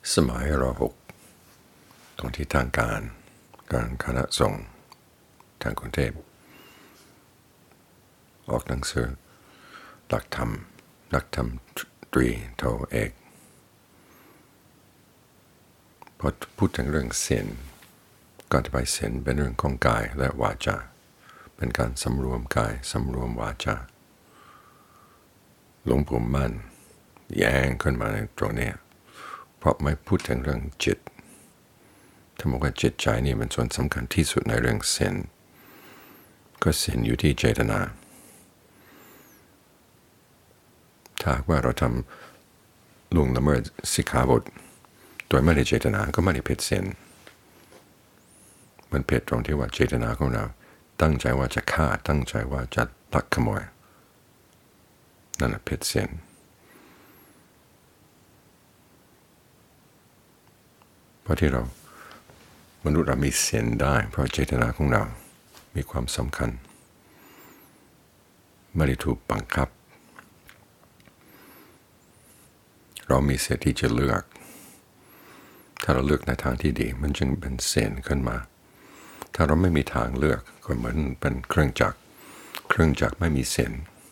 สมัยร.6 ตรงที่ทางการคณะสงฆ์ทางกรุงเทพออกหนังสือหลักธรรมตรีโทเอกพอพูดถึงเรื่องศีลการปฏิบัติศีลเป็นเรื่องของกายและวาจาเป็นการสำรวมกายสำรวมวาจาหลวงปู่มั่นแย้งขึ้นมาในตรงนี้เพราะไม่พูดถึงเรื่องจิตถ้าบอกว่าจิตใจนี่เป็นส่วนสำคัญที่สุดในเรื่องศีลก็ศีลอยู่ที่เจตนาถ้าว่าเราทำล่วงละเมิดสิกขาบทโดยไม่ได้เจตนาก็ไม่ได้ผิดศีลมันผิดตรงที่ว่าเจตนาของเราตั้งใจว่าจะฆ่าตั้งใจว่าจะลักขโมยนั่นแหละผิดศีลเพราะที่มนุษย์เรามีศีลได้เพราะเจตนาของเรามีความสำคัญไม่ได้ถูกบังคับเรามีสิทธิ์ที่จะเลือกถ้าเราเลือกในทางที่ดีมันจึงเป็นศีลขึ้นมาถ้าเราไม่มีทางเลือกก็เหมือนเป็นเครื่องจักรไม่มีศีล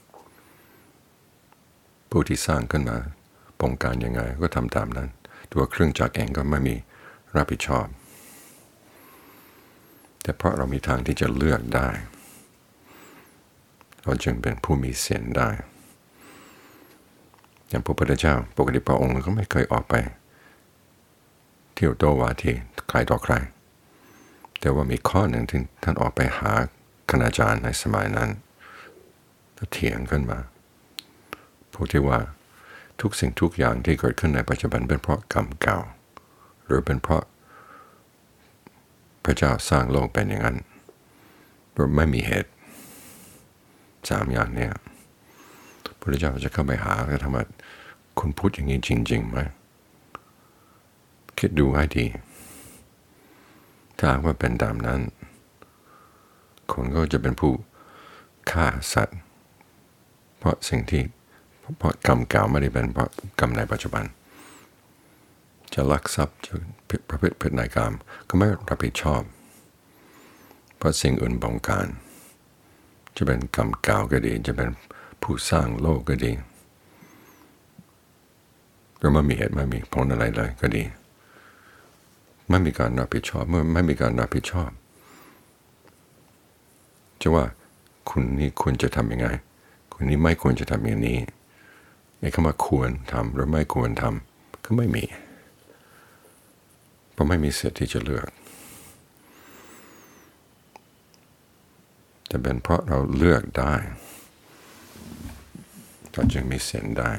ผู้ที่สร้างขึ้นมาบงการยังไงก็ทำตามนั้นตัวเครื่องจักรเองก็ไม่มีรับผิดชอบแต่เพราะเรามีทางที่จะเลือกได้เราจึงเป็นผู้มีศีลได้อย่างพระพุทธเจ้าปกติพระองค์ก็ไม่เคยออกไปเที่ยวโตวาทีใครต่อใครแต่ว่ามีข้อหนึ่งที่ท่านออกไปหาคณาจารย์ในสมัยนั้นก็เถียงขึ้นมาพูดที่ว่าทุกสิ่งทุกอย่างที่เกิดขึ้นในปัจจุบันเป็นเพราะกรรมเก่าหรือเป็นเพราะพระเจ้าสร้างโลกเป็นอย่างนั้นหรือไม่มีเหตุ3อย่างเนี่ยพระเจ้าจะเข้าไปหาแล้วทำไมคุณพูดอย่างนี้จริงๆไหมคิดดูให้ดีถ้าว่าเป็นตามนั้นคนก็จะเป็นผู้ฆ่าสัตว์เพราะสิ่งที่เพราะกรรมเก่าไม่ได้เป็นเพราะกรรมในปัจจุบันจะลักทรัพย์จะประพฤติผิดในกรรมก็ไม่รับผิดชอบเพราะสิ่งอื่นบงการจะเป็นกรรมเก่าก็ดีจะเป็นผู้สร้างโลกก็ดีหรือไม่มีเหตุไม่มีผลอะไรเลยก็ดีไม่มีการรับผิดชอบเมื่อไม่มีการรับผิดชอบจะว่าคุณนี่ควรจะทำยังไงคุณนี่ไม่ควรจะทำอย่างนี้ไอ้คำว่าควรทำหรือไม่ควรทำก็ไม่มีเพราะไม่มีสิทธิ์ที่จะเลือกแต่เป็นเพราะเราเลือกได้เราจึงมีศีลได้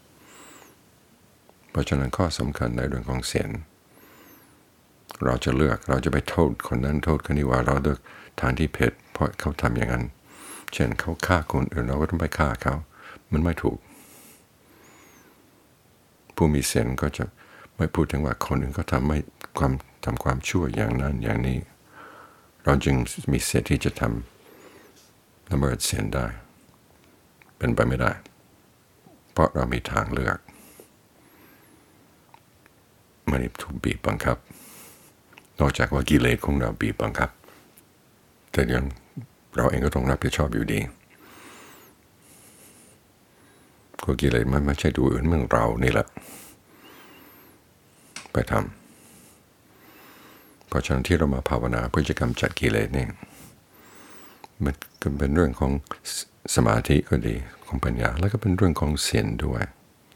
เพราะฉะนั้นข้อสำคัญในเรื่องของศีลเราจะเลือกเราจะไปโทษคนนั้นโทษคนนี้ว่าเราเลือกทางที่ผิดเพราะเขาทำอย่างนั้นเช่นเขาฆ่าคนอื่นเราก็ต้องไปฆ่าเขามันไม่ถูกผู้มีศีลก็จะไม่พูดถึงว่าคนอื่นเขาทำความชั่วอย่างนั้นอย่างนี้เราจึงมีสิทธิ์ที่จะทำละเมิดศีลได้เป็นไปไม่ได้เพราะเรามีทางเลือกไม่ได้ถูกบีบบังคับนอกจากว่ากิเลสของเราบีบบังคับแต่ยังเราเองก็ต้องรับผิดชอบอยู่ดีก็กิเลสมันไม่ใช่ตัวอื่นเมื่อเรานี่แหละไปทำเพราะฉะนั้นที่เรามาภาวนาเพื่อจะกำจัดกิเลสนี่มันก็เป็นเรื่องของสมาธิก็ดีของปัญญาแล้วก็เป็นเรื่องของศีลด้วย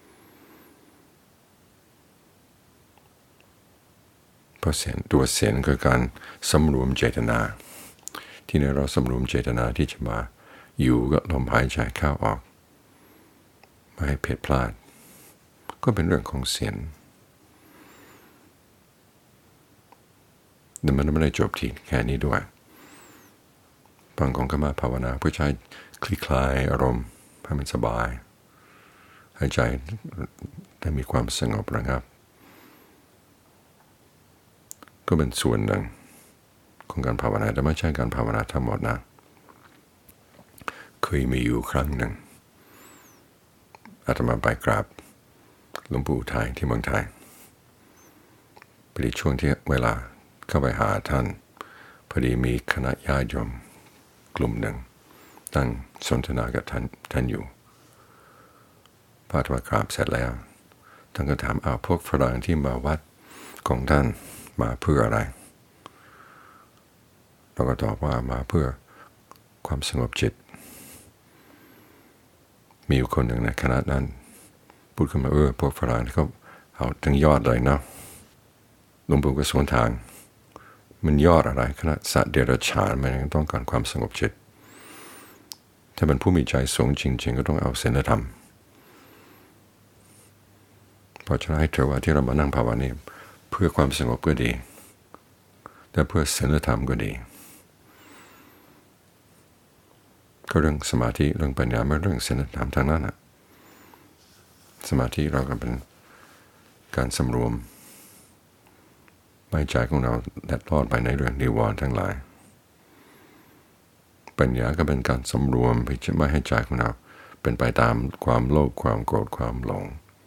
เพราะตัวศีลคือการสำรวมเจตนาที่เราสำรวมเจตนาที่จะมาอยู่กับลมหายใจเข้าออกไม่ให้ผิดพลาดก็เป็นเรื่องของศีลแต่มันไม่ได้จบที่แค่นี้ด้วยบางคนก็มาภาวนาเพื่อใช้คลี่คลายอารมณ์ให้มันสบายให้ใจได้มีความสงบระงับก็เป็นส่วนหนึ่งของการภาวนาแต่ไม่ใช่การภาวนาทั้งหมดนะเคยมีอยู่ครั้งหนึ่งอาตมาไปกราบหลวงปู่ไทยที่เมืองไทยพอดีช่วงที่เวลาเข้าไปหาท่านพอดีมีคณะญาติโยมกลุ่มหนึ่งตั้งสนทนากับท่านอยู่พระธรรมกราบเสร็จแล้วท่านก็ถามพวกฝรั่งที่มาวัดของท่านมาเพื่ออะไรเราก็ตอบว่ามาเพื่อความสงบจิตมีอยู่คนหนึ่งในคณะนั้นพูดขึ้นมาพวกฝรั่งเขาเอาถึงยอดเลยนะหลวงปู่ก็สวนทางมันยอดอะไรขนาดสัตว์เดรัจฉานมันยังต้องการความสงบจิตถ้าเป็นผู้มีใจสูงจริงๆก็ต้องเอาศีลธรรมเพราะฉะนั้นให้เธอว่าที่เรามานั่งภาวนาเพื่อความสงบก็ดีแต่เพื่อศีลธรรมก็ดีก็เรื่องสมาธิเรื่องปัญญาไม่เรื่องศีลธรรมทางนั้นนะสมาธิเราก็เป็นการสำรวมไม่ใจของเราแดดรอดไปในเรื่องนิวรณ์ทั้งหลายปัญญาก็เป็นการสำรวมเพื่อไม่ให้ใจของเราเป็นไปตามความโลภความโกรธความหลง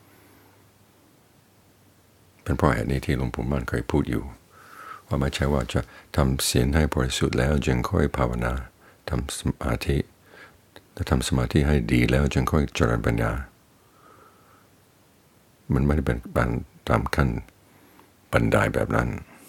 เป็นเพราะเหตุนี้ที่หลวงปู่มั่นเคยพูดอยู่ว่าไม่ใช่ว่าจะทำศีลให้บริสุทธิ์แล้วจึงค่อยภาวนาทำสมาธิแต่ทำสมาธิให้ดีแล้วจึงค่อยเจริญปัญญามันไม่ได้เป็นตามขั้นบันไดแบบนั้น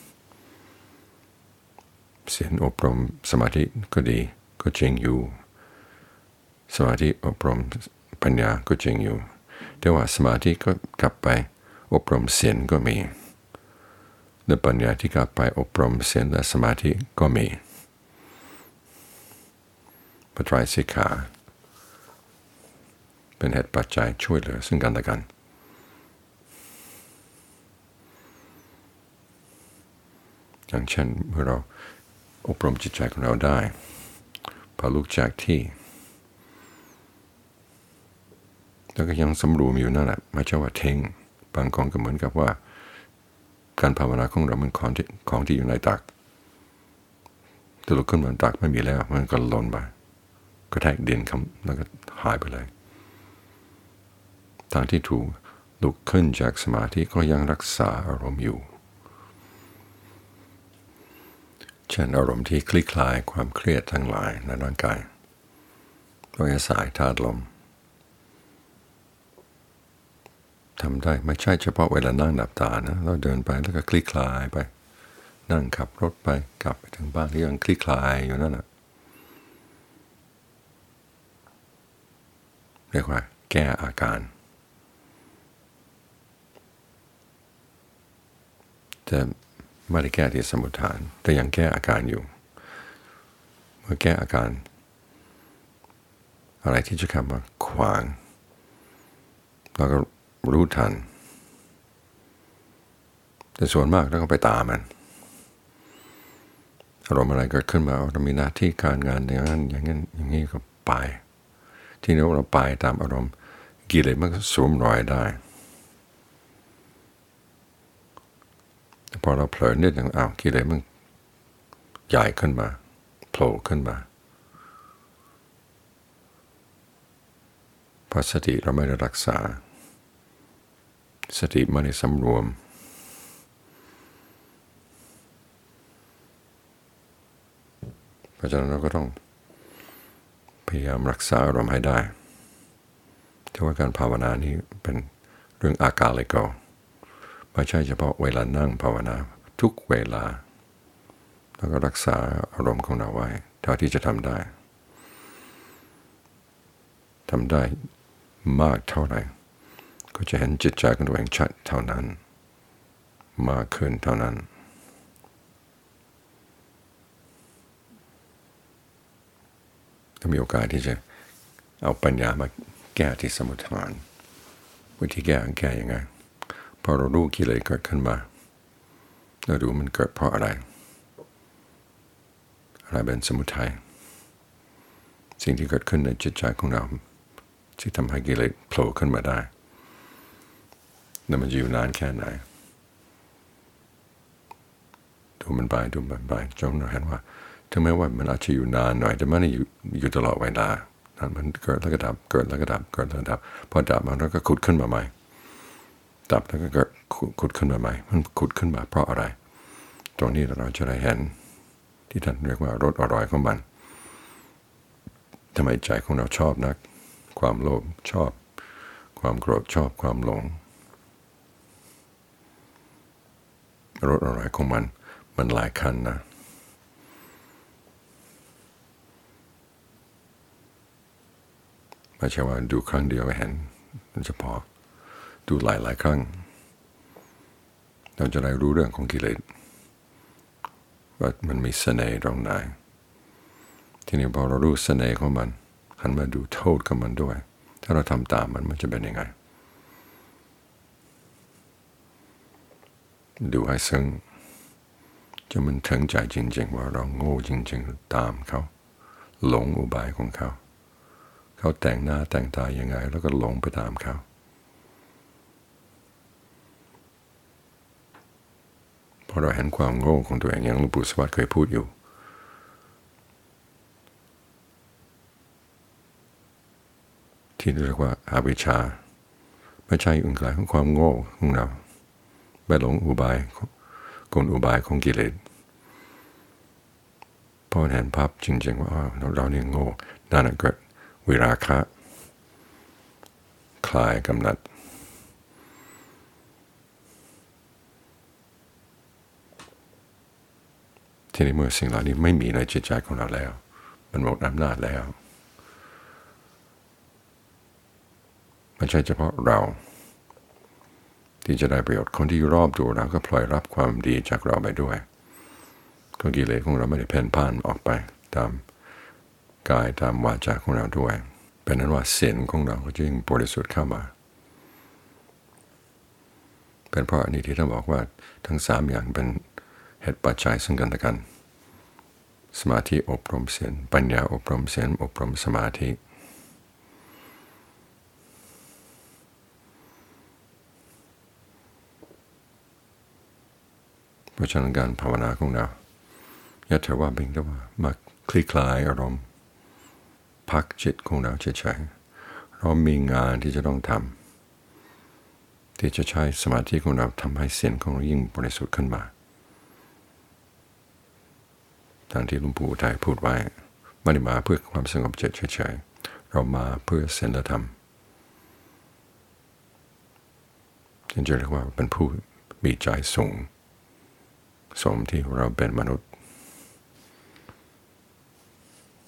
ศีลอบรมสมาธิก็ดีก็จริงอยู่สมาธิอบรมปัญญาก็จริงอยู่แต่ว่าสมาธิก็กลับไปอบรมศีลก็มีและปัญญาที่กลับไปอบรมศีลและสมาธิก็มีปัจจัยสิกขาเป็นเหตุปัจจัยช่วยเหลือซึ่งกันและกันอย่างเช่นเมื่อเราอบรมจิตใจของเราได้พอลุกจากที่แล้วก็ยังสำรวมอยู่นั่นแหละไม่ใช่ว่าทิ้งบางคนก็เหมือนกับว่าการภาวนาของเรามันของที่อยู่ในตักแต่ลุกขึ้นมาตักไม่มีแล้วมันก็หล่นไปก็แทกดินแล้วก็หายไปเลยทางที่ถูกลุกขึ้นจากสมาธิก็ยังรักษาอารมณ์อยู่เช่นอารมณ์ที่คลี่คลายความเครียดทั้งหลายในร่างกายก็อาศัยธาตุลมทำได้ไม่ใช่เฉพาะเวลานั่งหลับตานะเราเดินไปแล้วก็คลี่คลายไปนั่งขับรถไปกลับไปถึงบ้านที่ยังคลี่คลายอยู่นั่นแหละเรียกว่าแก้อาการแต่ไม่ได้แก้ที่สมุฏฐานแต่ยังแก้อาการอยู่เมื่อแก้อาการอะไรที่จะเข้ามาขวางเราก็รู้ทันแต่ส่วนมากเราก็ไปตามมันอารมณ์อะไรเกิดขึ้นมาเรามีหน้าที่การงานอย่างนั้นอย่างนี้ก็ไปที่นี้เราไปตามอารมณ์กิเลสมันก็สวมรอยได้พอเราเผลอนิดหนึ่งกิเลสมันใหญ่ขึ้นมาโผล่ขึ้นมาเพราะสติเราไม่ได้รักษาสติไม่ได้สำรวมเพราะฉะนั้นเราก็ต้องพยายามรักษาอารมณ์ให้ได้แต่ว่าการภาวนานี้เป็นเรื่องอากาลิโกไม่ใช่เฉพาะเวลานั่งภาวนาทุกเวลาแล้วก็รักษาอารมณ์ของเราไว้เท่าที่จะทำได้มากเท่าไหร่ก็จะเห็นจิตใจของตัวเองชัดเท่านั้นมากขึ้นเท่านั้นถ้ามีโอกาสที่จะเอาปัญญามาแก้ที่สมุฏฐานวิธีแก้ยังไงพอเรารู้กิเลสเกิดขึ้นมาเราดูมันเกิดเพราะอะไรเป็นสมุทัยสิ่งที่เกิดขึ้นในจิตใจของเราที่ทำให้กิเลสโผล่ขึ้นมาได้แล้วมันจะอยู่นานแค่ไหนดูมันไปจนเราเห็นว่าถึงแม้ว่ามันอาจจะอยู่นานหน่อยแต่มันไม่อยู่ตลอดเวลามันเกิดแล้วก็ดับเกิดแล้วก็ดับพอดับมันแล้วก็ขุดขึ้นมาใหม่ดับแล้วก็ขุดขึ้นมาใหม่มันขุดขึ้นมาเพราะอะไรตรงนี้เราจะได้เห็นที่ท่านเรียกว่ารสอร่อยของมันทำไมใจของเราชอบนักความโลภชอบความโกรธชอบความหลงรสอร่อยของมันหลายขั้นนะไม่ใช่ว่าดูครั้งเดียวเห็นมันจะพอดูหลายครั้งเราจะได้รู้เรื่องของกิเลสว่ามันมีเสน่ห์ตรงไหนทีนี้พอเรารู้เสน่ห์ของมันหันมาดูโทษของมันด้วยถ้าเราทำตามมันจะเป็นยังไงดูให้ซึ้งจนมันถึงใจจริงๆว่าเราโง่จริงๆตามเขาหลงอุบายของเขาแต่งหน้าแต่งตายังไงแล้วก็หลงไปตามเขาพอเราเห็นความโง่ของตัวเองอย่างหลวงปู่สวัสดิ์เคยพูดอยู่ที่เรียกว่าอวิชชาไม่ใช่อื่นไกลของความโง่ของเราไม่หลงอุบายกลอุบายของกิเลสพอเห็นภาพจริงๆว่าเราเนี่ยโง่นั่นเกิดวิราคะคลายกำหนัดทีนี้เมื่อสิ่งเหล่านี้ไม่มีในจิตใจของเราแล้วมันหมดอำนาจแล้วไม่ใช่เฉพาะเราที่จะได้ประโยชน์คนที่รอบตัวเราก็พลอยรับความดีจากเราไปด้วยก็กิเลสของเราไม่ได้เพ่นพ่านออกไปตามกายตามวาจาของเราด้วยเป็นนั้นว่าศีลของเราก็จึงบริสุทธิ์เข้ามาเป็นเพราะอันนี้ที่ท่านบอกว่าทั้งสามอย่างเป็นเหตุปัจจัยซึ่งกันและกันสมาธิอบรมศีลปัญญาอบรมศีลอบรมสมาธิเพราะฉะนั้นการภาวนาของเราอย่าถือว่าเป็นแต่ว่ามาคลี่คลายอารมณ์พักจิตของเราเฉยๆเรามีงานที่จะต้องทำที่จะใช้สมาธิของเราทำให้ศีลของเรายิ่งบริสุทธิ์ขึ้นมาตามที่หลวงปู่ไทยพูดไว้ไม่ได้มาเพื่อความสงบจิตเฉยๆเรามาเพื่อศีลธรรมจึงจะเรียกว่าเป็นผู้มีใจสูงสมที่เราเป็นมนุษย์